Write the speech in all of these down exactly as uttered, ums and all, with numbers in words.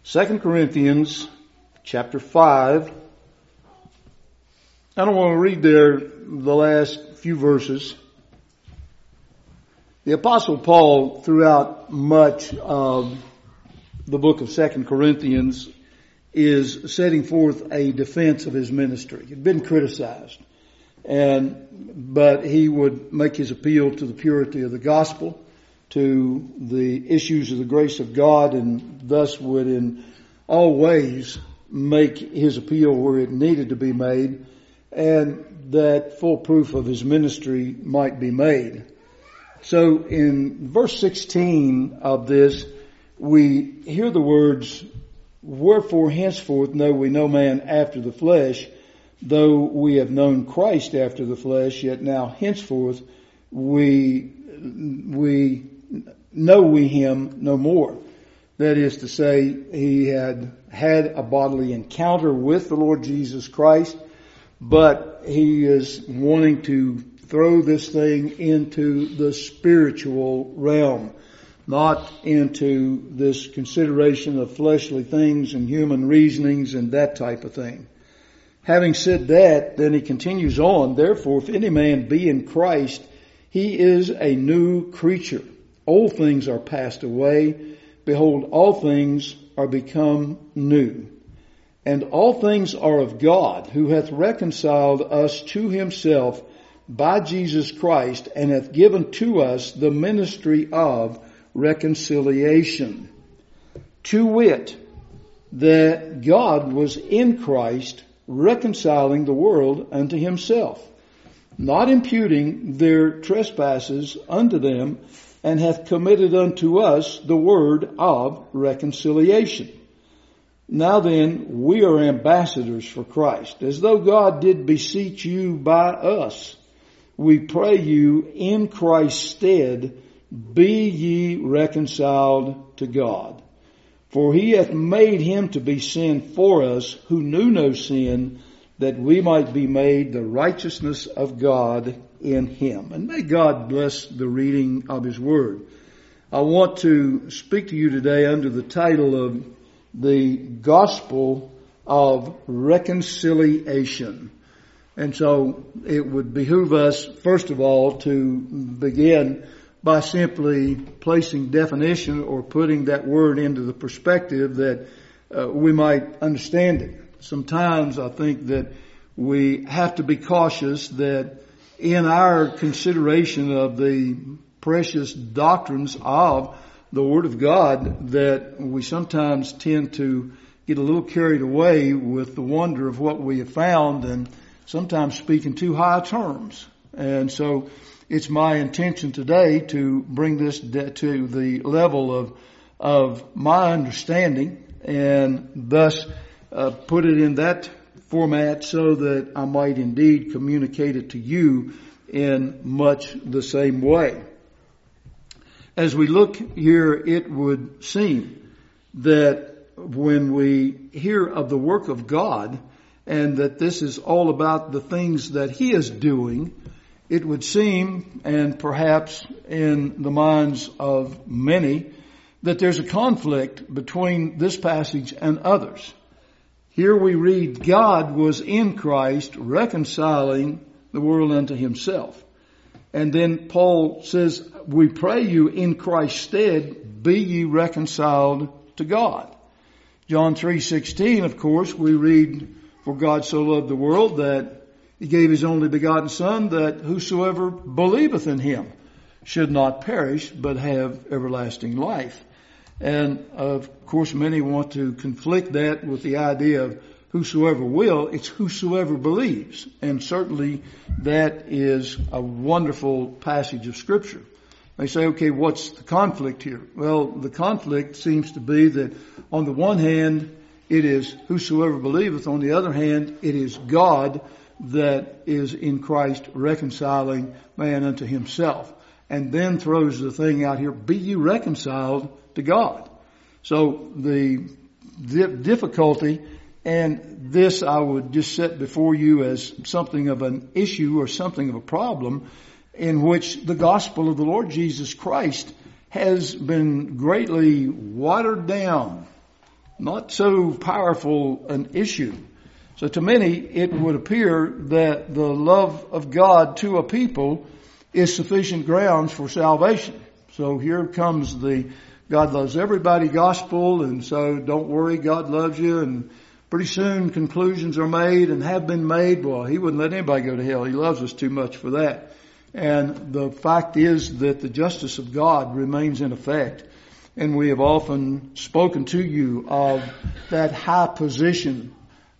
Second Corinthians chapter five. I don't want to read there the last few verses. The Apostle Paul, throughout much of the book of Second Corinthians, is setting forth a defense of his ministry. He'd been criticized, and but he would make his appeal to the purity of the gospel, to the issues of the grace of God, and thus would in all ways make his appeal where it needed to be made, and that full proof of his ministry might be made. So in verse sixteen of this, we hear the words, "Wherefore henceforth know we no man after the flesh, though we have known Christ after the flesh, yet now henceforth we we know we him no more." That is to say, he had had a bodily encounter with the Lord Jesus Christ, but he is wanting to throw this thing into the spiritual realm, not into this consideration of fleshly things and human reasonings and that type of thing. Having said that, then he continues on, "Therefore, if any man be in Christ, he is a new creature. Old things are passed away. Behold, all things are become new. And all things are of God, who hath reconciled us to himself by Jesus Christ, and hath given to us the ministry of reconciliation. To wit, that God was in Christ, reconciling the world unto himself, not imputing their trespasses unto them, and hath committed unto us the word of reconciliation. Now then, we are ambassadors for Christ, as though God did beseech you by us. We pray you in Christ's stead, be ye reconciled to God. For he hath made him to be sin for us, who knew no sin, that we might be made the righteousness of God in him." And may God bless the reading of his word. I want to speak to you today under the title of the Gospel of Reconciliation. And so it would behoove us, first of all, to begin by simply placing definition or putting that word into the perspective that uh, we might understand it. Sometimes I think that we have to be cautious that in our consideration of the precious doctrines of the Word of God, that we sometimes tend to get a little carried away with the wonder of what we have found and sometimes speak in too high terms. And so it's my intention today to bring this to the level of of my understanding, and thus uh, put it in that format so that I might indeed communicate it to you in much the same way. As we look here, it would seem that when we hear of the work of God, and that this is all about the things that he is doing, it would seem, and perhaps in the minds of many, that there's a conflict between this passage and others. Here we read, God was in Christ reconciling the world unto himself. And then Paul says, we pray you in Christ's stead, be ye reconciled to God. John three sixteen, of course, we read, for God so loved the world that he gave his only begotten Son, that whosoever believeth in him should not perish, but have everlasting life. And of course, many want to conflict that with the idea of whosoever will. It's whosoever believes. And certainly that is a wonderful passage of Scripture. They say, okay, what's the conflict here? Well, the conflict seems to be that on the one hand, it is whosoever believeth. On the other hand, it is God that is in Christ reconciling man unto himself. And then throws the thing out here, be ye reconciled to God. So the difficulty, and this I would just set before you as something of an issue or something of a problem, in which the gospel of the Lord Jesus Christ has been greatly watered down not so powerful an issue. So to many, it would appear that the love of God to a people is sufficient grounds for salvation. So here comes the God loves everybody gospel, and so don't worry, God loves you, and pretty soon conclusions are made and have been made. Well, He wouldn't let anybody go to hell. He loves us too much for that. And the fact is that the justice of God remains in effect. And we have often spoken to you of that high position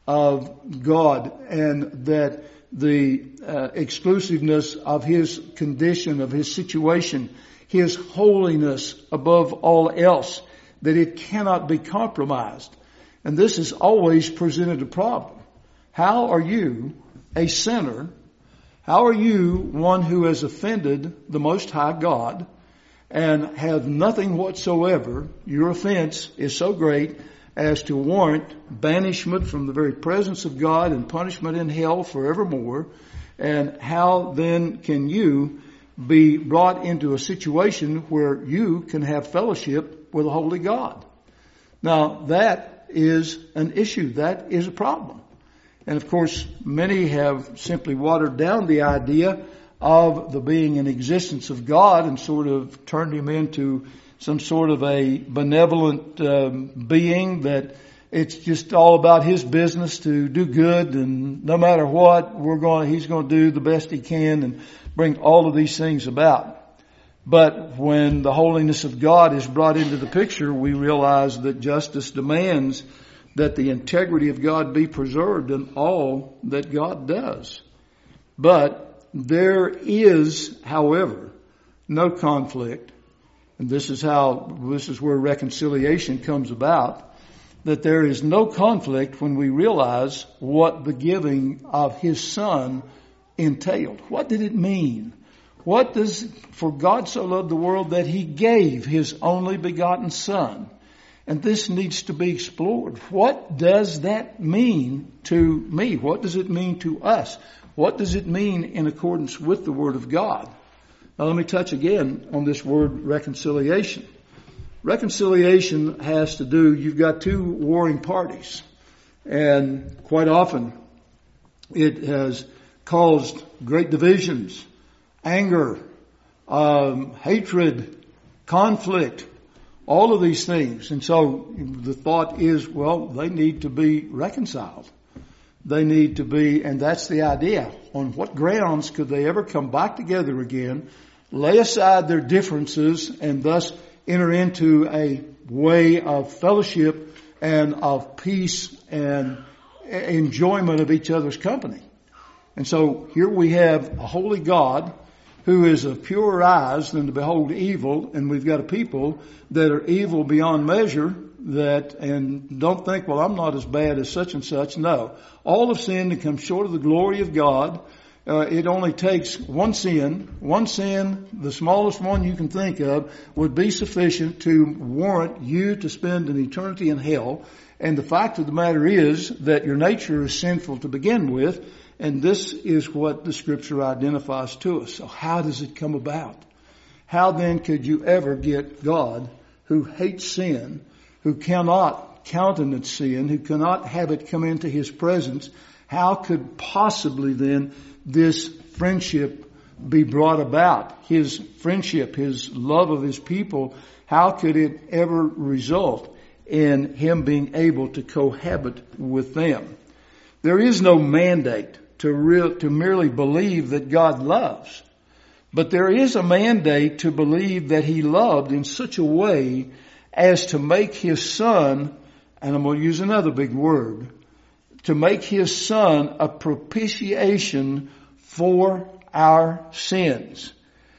of God, and that the uh, exclusiveness of His condition, of His situation, His holiness above all else, that it cannot be compromised. And this has always presented a problem. How are you, a sinner, how are you one who has offended the Most High God and have nothing whatsoever, your offense is so great as to warrant banishment from the very presence of God and punishment in hell forevermore? And how then can you be brought into a situation where you can have fellowship with a holy God? Now that is an issue. That is a problem. And of course, many have simply watered down the idea of the being and existence of God and sort of turned Him into some sort of a benevolent um, being, that it's just all about His business to do good, and no matter what, we're going, He's going to do the best He can and bring all of these things about. But when the holiness of God is brought into the picture, we realize that justice demands that the integrity of God be preserved in all that God does. But there is, however, no conflict, and this is how, this is where reconciliation comes about, that there is no conflict when we realize what the giving of His Son entailed. What did it mean? What does, for God so loved the world that He gave His only begotten Son? And this needs to be explored. What does that mean to me? What does it mean to us? What does it mean in accordance with the Word of God? Now let me touch again on this word reconciliation. Reconciliation has to do, you've got two warring parties. And quite often it has caused great divisions, anger, um, hatred, conflict, all of these things. And so the thought is, well, they need to be reconciled. They need to be, and that's the idea. On what grounds could they ever come back together again, lay aside their differences, and thus enter into a way of fellowship and of peace and enjoyment of each other's company? And so here we have a holy God who is of purer eyes than to behold evil, and we've got a people that are evil beyond measure, that, and don't think, well, I'm not as bad as such and such. No. All have sinned and come short of the glory of God. Uh, it only takes one sin. One sin, the smallest one you can think of, would be sufficient to warrant you to spend an eternity in hell. And the fact of the matter is that your nature is sinful to begin with, and this is what the Scripture identifies to us. So how does it come about? How then could you ever get God, who hates sin, who cannot countenance sin, who cannot have it come into His presence, how could possibly then this friendship be brought about? His friendship, His love of His people, how could it ever result in Him being able to cohabit with them? There is no mandate to real, to merely believe that God loves, but there is a mandate to believe that He loved in such a way as to make His Son, and I'm going to use another big word, to make His Son a propitiation for our sins.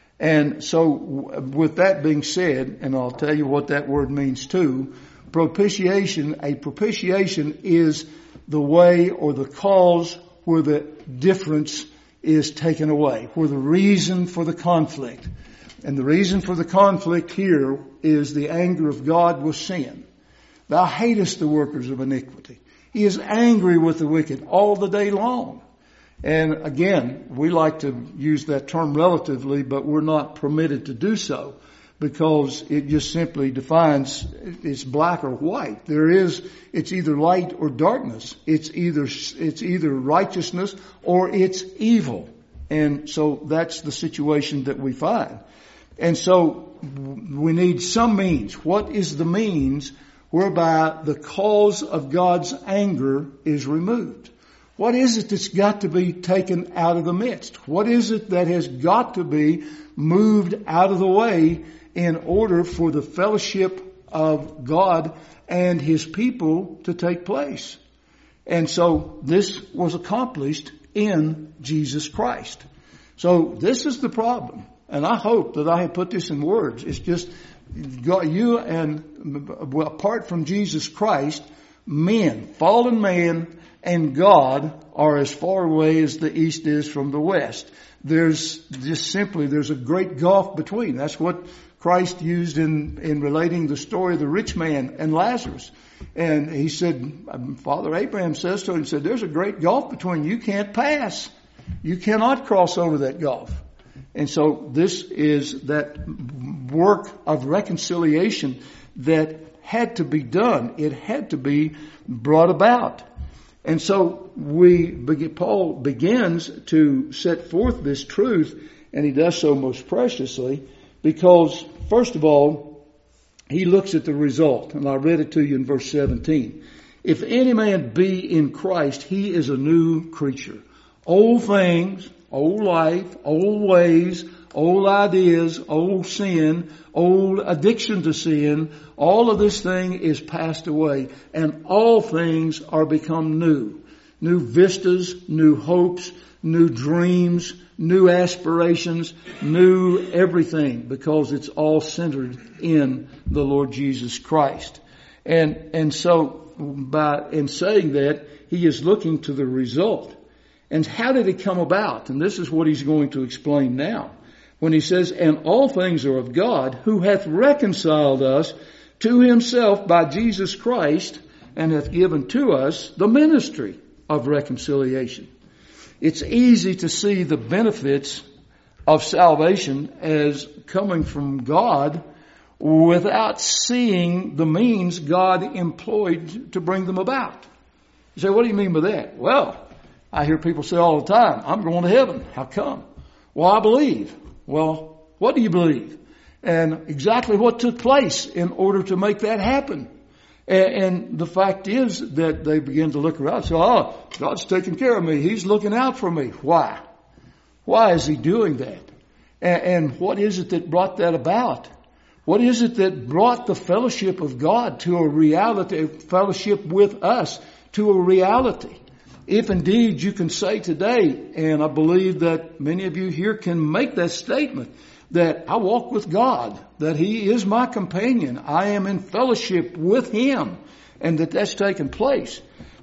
And so with that being said, and I'll tell you what that word means too, propitiation, a propitiation is the way or the cause where the difference is taken away, where the reason for the conflict. And the reason for the conflict here is the anger of God with sin. Thou hatest the workers of iniquity. He is angry with the wicked all the day long. And again, we like to use that term relatively, but we're not permitted to do so. because it just simply defines it's black or white. There is, it's either light or darkness. It's either, it's either righteousness or it's evil. And so that's the situation that we find. And so we need some means. What is the means whereby the cause of God's anger is removed? What is it that's got to be taken out of the midst? What is it that has got to be moved out of the way in order for the fellowship of God and His people to take place? And so this was accomplished in Jesus Christ. So this is the problem. And I hope that I have put this in words. It's just God, you and, well, apart from Jesus Christ, men, fallen man and God are as far away as the east is from the west. There's just simply, there's a great gulf between. That's what Christ used in, in relating the story of the rich man and Lazarus. And he said, Father Abraham says to him, he said, there's a great gulf between you. You can't pass. You cannot cross over that gulf. And so this is that work of reconciliation that had to be done. It had to be brought about. And so we, Paul begins to set forth this truth, and he does so most preciously because, first of all, he looks at the result. And I read it to you in verse seventeen. If any man be in Christ, he is a new creature. Old things, old life, old ways, old ideas, old sin, old addiction to sin, all of this thing is passed away, and all things are become new. New vistas, new hopes, new dreams, new aspirations, new everything, because it's all centered in the Lord Jesus Christ. And, and so by, in saying that, he is looking to the result. And how did it come about? And this is what he's going to explain now. When he says, and all things are of God, who hath reconciled us to himself by Jesus Christ, and hath given to us the ministry of reconciliation. It's easy to see the benefits of salvation as coming from God without seeing the means God employed to bring them about. You say, what do you mean by that? Well, I hear people say all the time, I'm going to heaven. How come? Well, I believe. Well, what do you believe? And exactly what took place in order to make that happen. And, and the fact is that they begin to look around and say, oh, God's taking care of me. He's looking out for me. Why? Why is He doing that? And, and what is it that brought that about? What is it that brought the fellowship of God to a reality, fellowship with us to a reality? If indeed you can say today, and I believe that many of you here can make that statement, that I walk with God, that He is my companion, I am in fellowship with Him, and that that's taken place.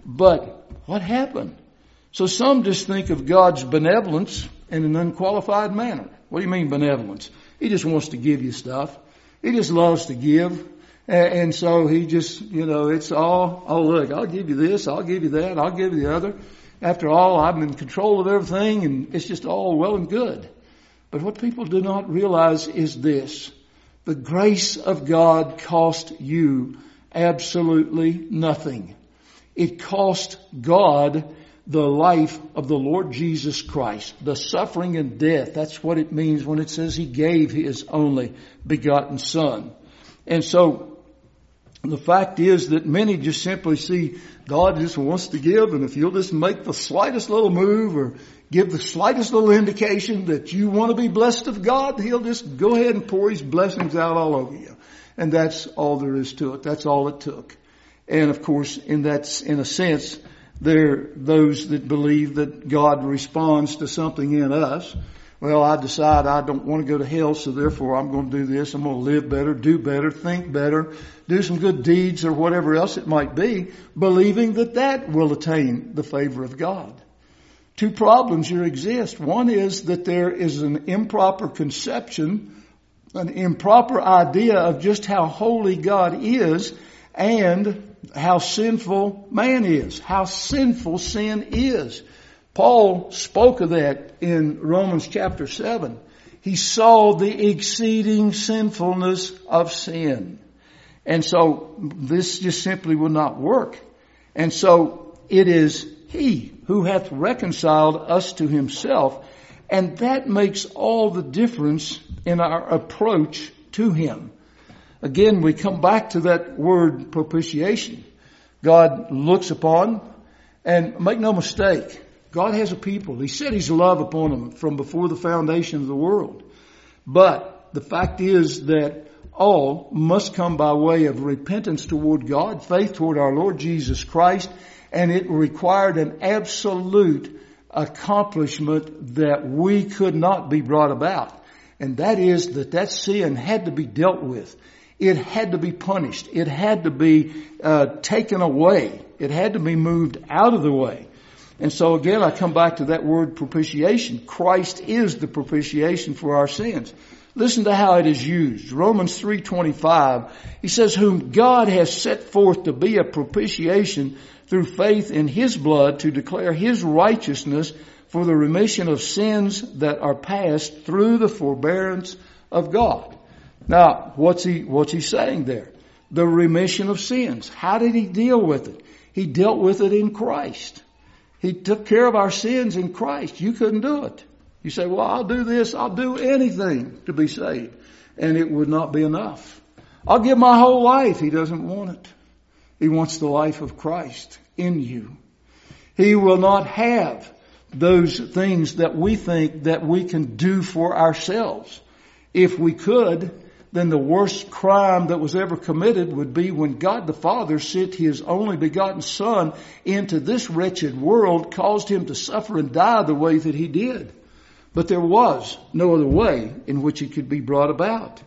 But what happened? So some just think of God's benevolence in an unqualified manner. What do you mean benevolence? He just wants to give you stuff. He just loves to give. And so He just, you know, it's all, oh look, I'll give you this, I'll give you that, I'll give you the other. After all, I'm in control of everything, and it's just all well and good. But what people do not realize is this. The grace of God cost you absolutely nothing. It cost God the life of the Lord Jesus Christ, the suffering and death. That's what it means when it says He gave His only begotten Son. And so the fact is that many just simply see God just wants to give, and if you'll just make the slightest little move or give the slightest little indication that you want to be blessed of God, He'll just go ahead and pour His blessings out all over you. And that's all there is to it. That's all it took. And of course, in that, in a sense, there are those that believe that God responds to something in us. Well, I decide I don't want to go to hell, so therefore I'm going to do this. I'm going to live better, do better, think better, do some good deeds or whatever else it might be, believing that that will attain the favor of God. Two problems here exist. One is that there is an improper conception, an improper idea of just how holy God is and how sinful man is, how sinful sin is. Paul spoke of that in Romans chapter seven. He saw the exceeding sinfulness of sin. And so this just simply will not work. And so it is He who hath reconciled us to Himself. And that makes all the difference in our approach to Him. Again, we come back to that word propitiation. God looks upon, and make no mistake, God has a people. He said His love upon them from before the foundation of the world. But the fact is that all must come by way of repentance toward God, faith toward our Lord Jesus Christ, and it required an absolute accomplishment that we could not be brought about. And that is that that sin had to be dealt with. It had to be punished. It had to be uh, taken away. It had to be moved out of the way. And so again, I come back to that word propitiation. Christ is the propitiation for our sins. Listen to how it is used. Romans three twenty-five, he says, whom God has set forth to be a propitiation through faith in His blood to declare His righteousness for the remission of sins that are past through the forbearance of God. Now, what's he, what's he saying there? The remission of sins. How did He deal with it? He dealt with it in Christ. He took care of our sins in Christ. You couldn't do it. You say, well, I'll do this. I'll do anything to be saved. And it would not be enough. I'll give my whole life. He doesn't want it. He wants the life of Christ in you. He will not have those things that we think that we can do for ourselves. If we could, then the worst crime that was ever committed would be when God the Father sent His only begotten Son into this wretched world, caused Him to suffer and die the way that He did. But there was no other way in which it could be brought about.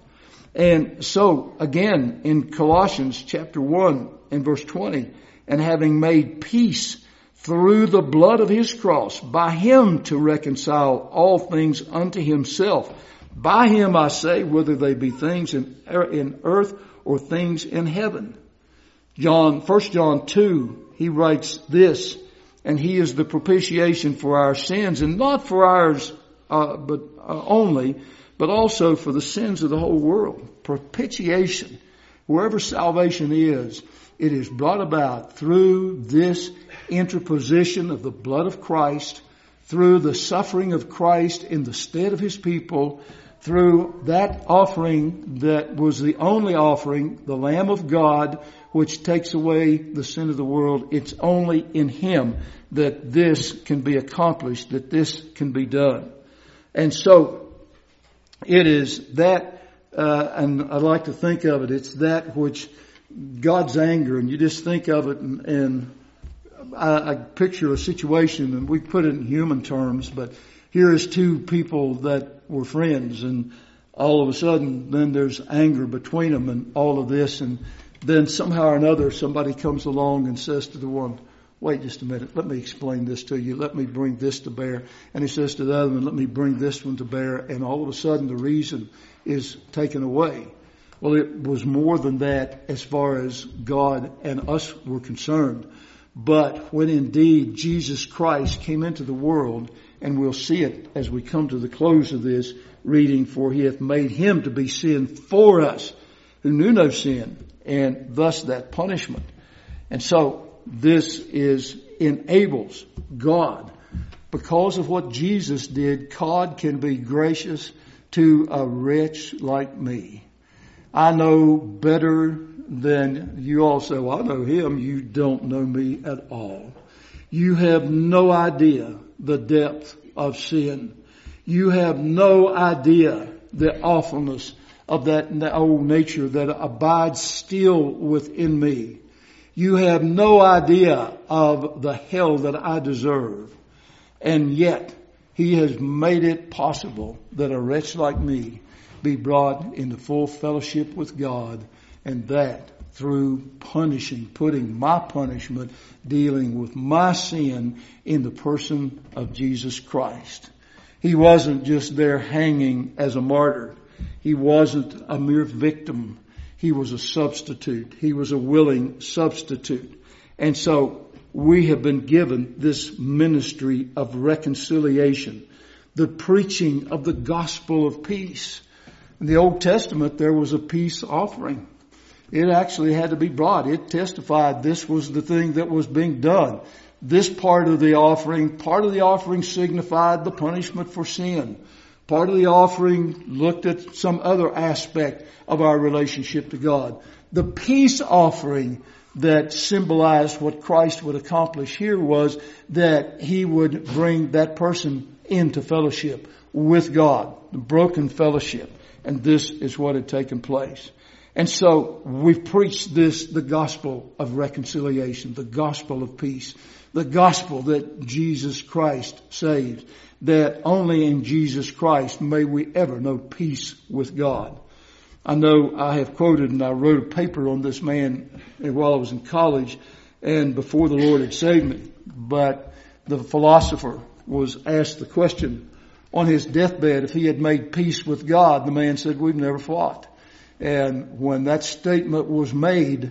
And so, again, in Colossians chapter one and verse twenty, and having made peace through the blood of His cross, by Him to reconcile all things unto Himself. By Him, I say, whether they be things in, in earth or things in heaven. John, First John two, he writes this, and He is the propitiation for our sins, and not for ours, uh, but uh, only, but also for the sins of the whole world. Propitiation, wherever salvation is, it is brought about through this interposition of the blood of Christ, through the suffering of Christ in the stead of His people, through that offering that was the only offering, the Lamb of God, which takes away the sin of the world. It's only in Him that this can be accomplished, that this can be done. And so it is that, uh, and I like to think of it, it's that which God's anger, and you just think of it, and, and I, I picture a situation, and we put it in human terms, but here is two people that were friends, and all of a sudden then there's anger between them and all of this, and then somehow or another somebody comes along and says to the one, wait just a minute, let me explain this to you, let me bring this to bear. And he says to the other one, let me bring this one to bear, and all of a sudden the reason is taken away. Well, it was more than that as far as God and us were concerned. But when indeed Jesus Christ came into the world, and we'll see it as we come to the close of this reading, for He hath made Him to be sin for us, who knew no sin, and thus that punishment. And so this is enables God. Because of what Jesus did, God can be gracious to a wretch like me. I know better than you all say, well, I know Him. You don't know me at all. You have no idea the depth of sin. You have no idea the awfulness of that old nature that abides still within me. You have no idea of the hell that I deserve. And yet, He has made it possible that a wretch like me be brought into full fellowship with God, and that through punishing, putting my punishment, dealing with my sin in the person of Jesus Christ. He wasn't just there hanging as a martyr. He wasn't a mere victim. He was a substitute. He was a willing substitute. And so we have been given this ministry of reconciliation. the preaching of the gospel of peace. In the Old Testament, there was a peace offering. It actually had to be brought. It testified this was the thing that was being done. This part of the offering, part of the offering signified the punishment for sin. Part of the offering looked at some other aspect of our relationship to God. The peace offering that symbolized what Christ would accomplish here was that He would bring that person into fellowship with God, the broken fellowship. And this is what had taken place. And so we've preached this, the gospel of reconciliation, the gospel of peace, the gospel that Jesus Christ saves, that only in Jesus Christ may we ever know peace with God. I know I have quoted and I wrote a paper on this man while I was in college and before the Lord had saved me. But the philosopher was asked the question on his deathbed if he had made peace with God. The man said, "We've never fought." And when that statement was made,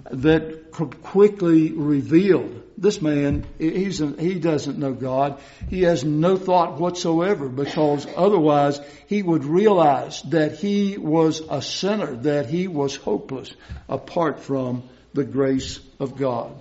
that quickly revealed this man, he's a, he doesn't know God. He has no thought whatsoever, because otherwise he would realize that he was a sinner, that he was hopeless apart from the grace of God.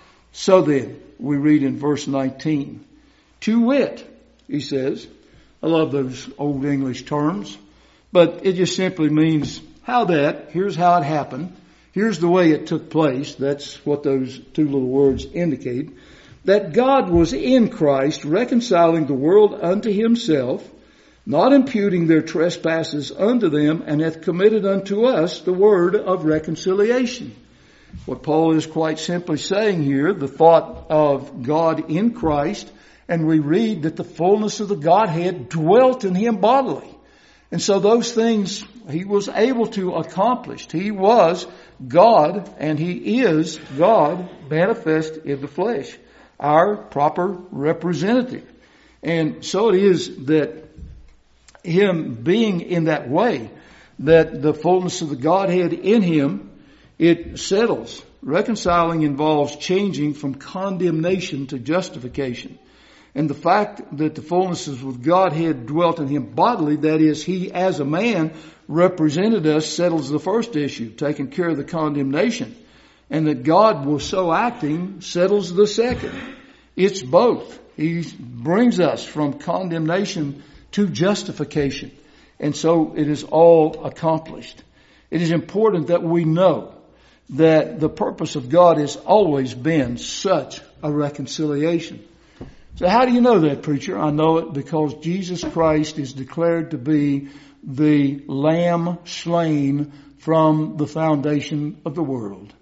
So then, we read in verse nineteen, to wit, he says, I love those old English terms, but it just simply means how that, here's how it happened. Here's the way it took place. That's what those two little words indicate. That God was in Christ, reconciling the world unto Himself, not imputing their trespasses unto them, and hath committed unto us the word of reconciliation. What Paul is quite simply saying here, the thought of God in Christ, and we read that the fullness of the Godhead dwelt in Him bodily. And so those things He was able to accomplish. He was God and He is God manifest in the flesh, our proper representative. And so it is that Him being in that way, that the fullness of the Godhead in Him, it settles. Reconciling involves changing from condemnation to justification. And the fact that the fullness of the Godhead dwelt in Him bodily, that is, He as a man represented us, settles the first issue, taking care of the condemnation. And that God was so acting settles the second. It's both. He brings us from condemnation to justification. And so it is all accomplished. It is important that we know that the purpose of God has always been such a reconciliation. So how do you know that, preacher? I know it because Jesus Christ is declared to be the Lamb slain from the foundation of the world.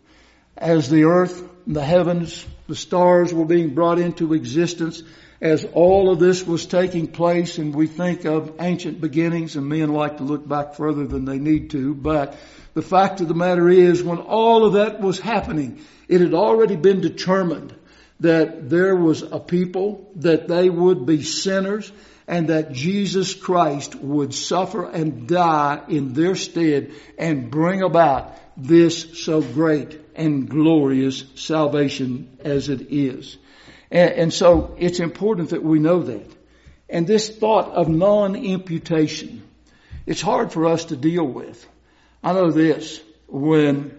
As the earth, the heavens, the stars were being brought into existence, as all of this was taking place, and we think of ancient beginnings, and men like to look back further than they need to, but the fact of the matter is, when all of that was happening, it had already been determined that there was a people, that they would be sinners, and that Jesus Christ would suffer and die in their stead and bring about this so great and glorious salvation as it is. And, and so it's important that we know that. And this thought of non-imputation, it's hard for us to deal with. I know this, when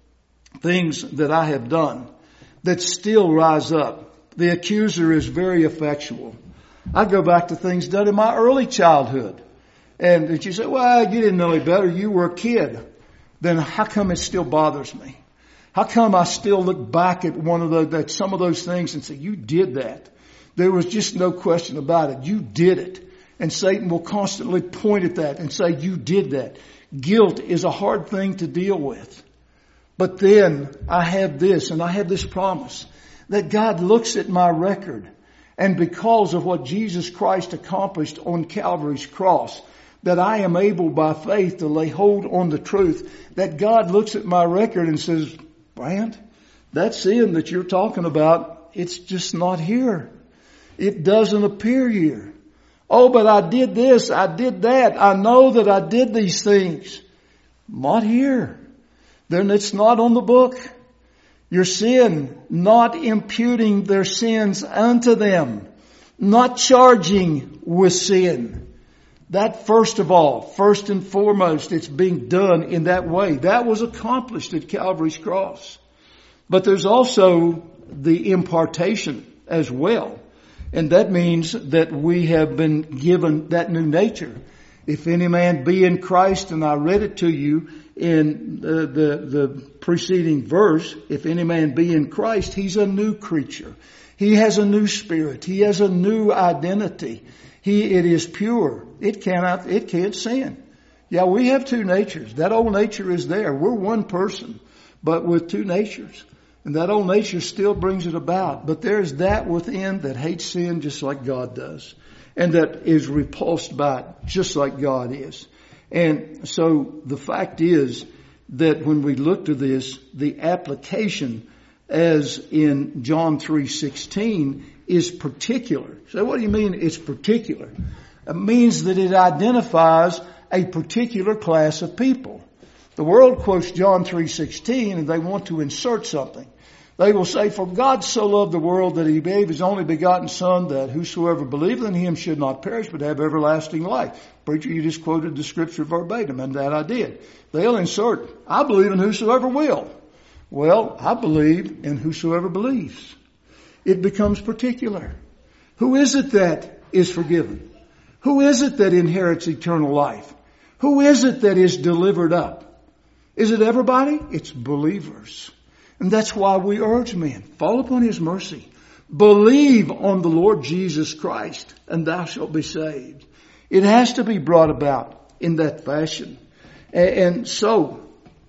things that I have done that still rise up, the accuser is very effectual. I go back to things done in my early childhood. And that you say, well, you didn't know any better. You were a kid. Then how come it still bothers me? How come I still look back at one of those, at some of those things and say, you did that. There was just no question about it. You did it. And Satan will constantly point at that and say, you did that. Guilt is a hard thing to deal with. But then I have this, and I have this promise that God looks at my record, and because of what Jesus Christ accomplished on Calvary's cross, that I am able by faith to lay hold on the truth, that God looks at my record and says, Brant, that sin that you're talking about, it's just not here. It doesn't appear here. Oh, but I did this, I did that. I know that I did these things. Not here. Then it's not on the book. Your sin, not imputing their sins unto them. Not charging with sin. That first of all, first and foremost, it's being done in that way. That was accomplished at Calvary's cross. But there's also the impartation as well. And that means that we have been given that new nature. If any man be in Christ, and I read it to you in the, the, the preceding verse, if any man be in Christ, he's a new creature. He has a new spirit. He has a new identity. He, it is pure. It cannot, it can't sin. Yeah, we have two natures. That old nature is there. We're one person, but with two natures. And that old nature still brings it about. But there's that within that hates sin just like God does. And that is repulsed by it just like God is. And so the fact is that when we look to this, the application as in John three sixteen is particular. So what do you mean it's particular? It means that it identifies a particular class of people. The world quotes John three sixteen and they want to insert something. They will say, for God so loved the world that he gave his only begotten Son, that whosoever believeth in him should not perish but have everlasting life. Preacher, you just quoted the scripture verbatim, and that I did. They'll insert, I believe in whosoever will. Well, I believe in whosoever believes. It becomes particular. Who is it that is forgiven? Who is it that inherits eternal life? Who is it that is delivered up? Is it everybody? It's believers. And that's why we urge men, fall upon his mercy. Believe on the Lord Jesus Christ, and thou shalt be saved. It has to be brought about in that fashion. And so,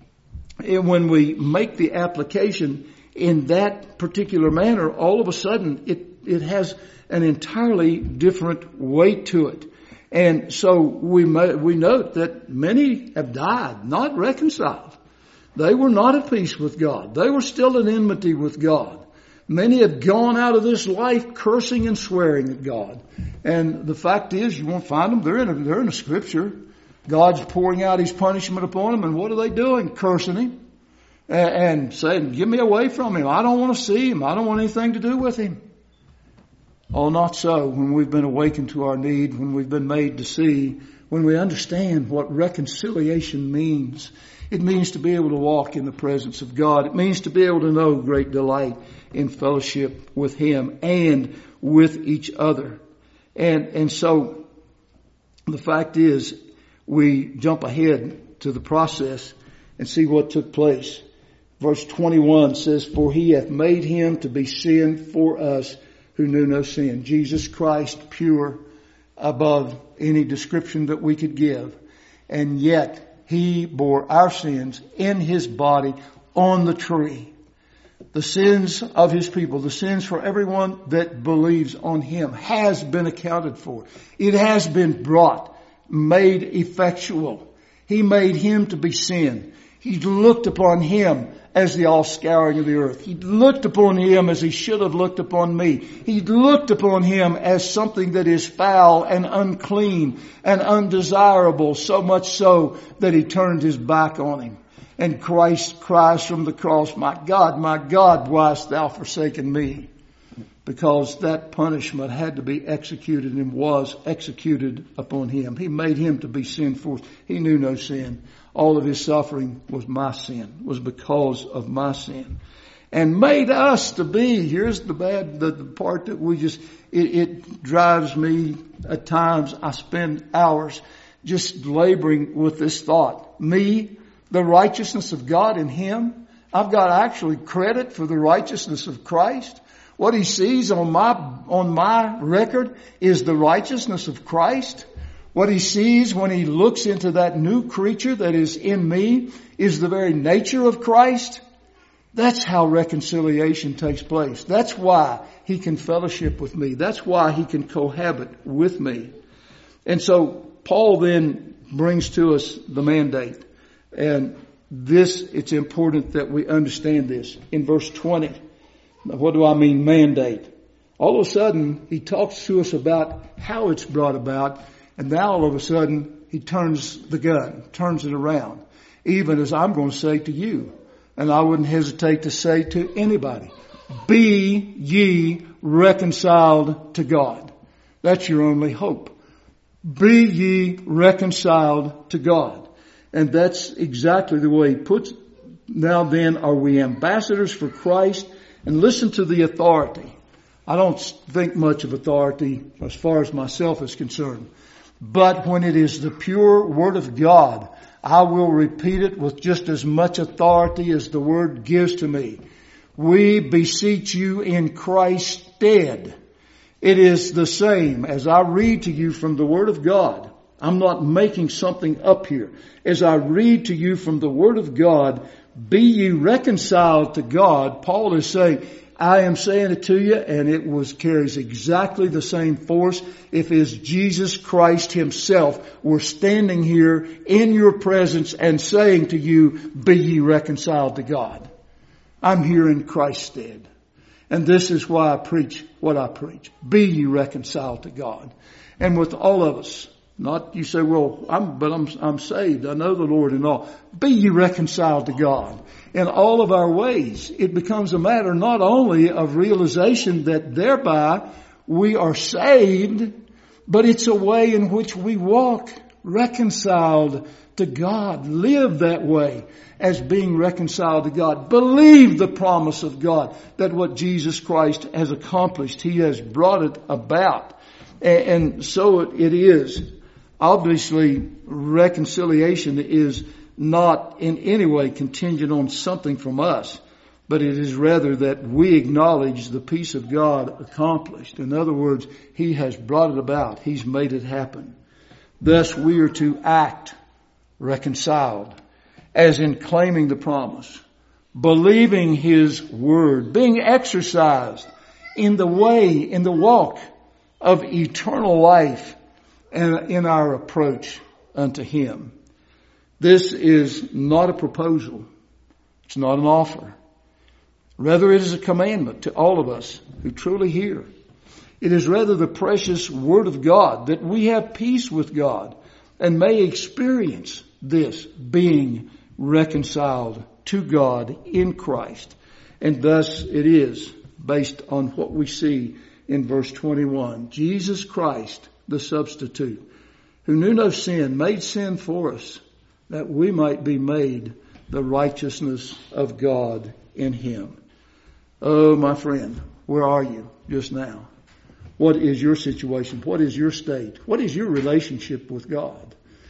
when we make the application in that particular manner, all of a sudden it, it has an entirely different weight to it. And so we we note that many have died, not reconciled. They were not at peace with God. They were still in enmity with God. Many have gone out of this life cursing and swearing at God. And the fact is, you won't find them. They're in a, they're in a scripture. God's pouring out his punishment upon them. And what are they doing? Cursing him. And, and saying, get me away from him. I don't want to see him. I don't want anything to do with him. Oh, not so. When we've been awakened to our need, when we've been made to see, when we understand what reconciliation means. It means to be able to walk in the presence of God. It means to be able to know great delight in fellowship with him and with each other. And, and so the fact is, we jump ahead to the process and see what took place. Verse twenty-one says, for he hath made him to be sin for us who knew no sin. Jesus Christ, pure above any description that we could give. And yet, he bore our sins in his body on the tree. The sins of his people, the sins for everyone that believes on him has been accounted for. It has been brought, made effectual. He made him to be sin. He looked upon him as the all-scouring of the earth. He looked upon him as he should have looked upon me. He looked upon him as something that is foul and unclean and undesirable, so much so that he turned his back on him. And Christ cries from the cross, my God, my God, why hast thou forsaken me? Because that punishment had to be executed and was executed upon him. He made him to be sin for us. He knew no sin. All of his suffering was my sin, was because of my sin. And made us to be, here's the bad, the, the part that we just, it, it drives me at times. I spend hours just laboring with this thought. Me, the righteousness of God in him. I've got actually credit for the righteousness of Christ. What he sees on my, on my record is the righteousness of Christ. What he sees when he looks into that new creature that is in me is the very nature of Christ. That's how reconciliation takes place. That's why he can fellowship with me. That's why he can cohabit with me. And so Paul then brings to us the mandate. And this, it's important that we understand this. In verse twenty, what do I mean mandate? All of a sudden, he talks to us about how it's brought about. And now all of a sudden, he turns the gun, turns it around. Even as I'm going to say to you, and I wouldn't hesitate to say to anybody, be ye reconciled to God. That's your only hope. Be ye reconciled to God. And that's exactly the way he puts it. Now then, are we ambassadors for Christ? And listen to the authority. I don't think much of authority as far as myself is concerned. But when it is the pure Word of God, I will repeat it with just as much authority as the Word gives to me. We beseech you in Christ's stead. It is the same as I read to you from the Word of God. I'm not making something up here. As I read to you from the Word of God, be ye reconciled to God. Paul is saying, I am saying it to you, and it was carries exactly the same force if as Jesus Christ himself were standing here in your presence and saying to you, be ye reconciled to God. I'm here in Christ's stead. And this is why I preach what I preach. Be ye reconciled to God. And with all of us, not you say, well, I'm, but I'm, I'm saved. I know the Lord and all. Be ye reconciled to God. In all of our ways, it becomes a matter not only of realization that thereby we are saved, but it's a way in which we walk reconciled to God. Live that way as being reconciled to God. Believe the promise of God that what Jesus Christ has accomplished, He has brought it about. And so it is. Obviously, reconciliation is not in any way contingent on something from us, but it is rather that we acknowledge the peace of God accomplished. In other words, He has brought it about. He's made it happen. Thus, we are to act reconciled, as in claiming the promise, believing His word, being exercised in the way, in the walk of eternal life, and in our approach unto Him. This is not a proposal. It's not an offer. Rather, it is a commandment to all of us who truly hear. It is rather the precious Word of God that we have peace with God and may experience this being reconciled to God in Christ. And thus it is based on what we see in verse twenty-one. Jesus Christ, the substitute, who knew no sin, made sin for us, that we might be made the righteousness of God in Him. Oh, my friend, where are you just now? What is your situation? What is your state? What is your relationship with God?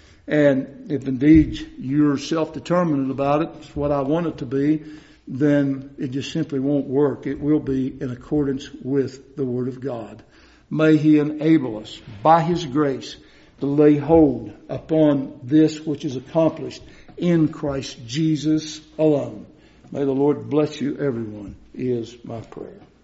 And if indeed you're self-determined about it, it's what I want it to be, then it just simply won't work. It will be in accordance with the Word of God. May He enable us, by His grace, to lay hold upon this which is accomplished in Christ Jesus alone. May the Lord bless you, everyone, is my prayer.